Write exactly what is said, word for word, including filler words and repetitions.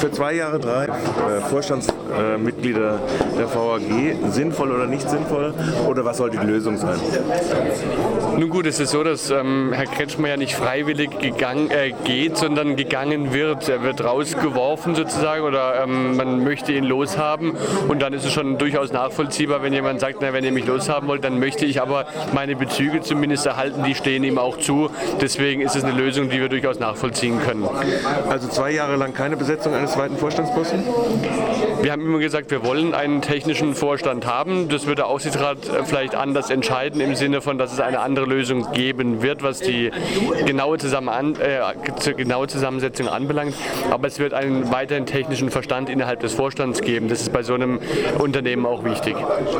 Für zwei Jahre drei äh, Vorstandsmitglieder äh, der V A G sinnvoll oder nicht sinnvoll? Oder was soll die Lösung sein? Nun gut, es ist so, dass ähm, Herr Kretschmer ja nicht freiwillig gegangen, äh, geht, sondern gegangen wird. Er wird rausgeworfen sozusagen oder ähm, man möchte ihn loshaben und dann ist es schon durchaus nachvollziehbar, wenn jemand sagt, na, wenn ihr mich loshaben wollt, dann möchte ich aber meine Bezüge zumindest erhalten, die stehen ihm auch zu. Deswegen ist es eine Lösung, die wir durchaus nachvollziehen können. Also zwei Jahre lang keine Besetzung eines zweiten Vorstandsposten? Wir haben immer gesagt, wir wollen einen technischen Vorstand haben. Das wird der Aufsichtsrat vielleicht anders entscheiden, im Sinne von, dass es eine andere Lösung geben wird, was die genaue, Zusammen an, äh, genaue Zusammensetzung anbelangt. Aber es wird einen weiteren technischen Verstand innerhalb des Vorstands geben. Das ist bei so einem Unternehmen auch wichtig.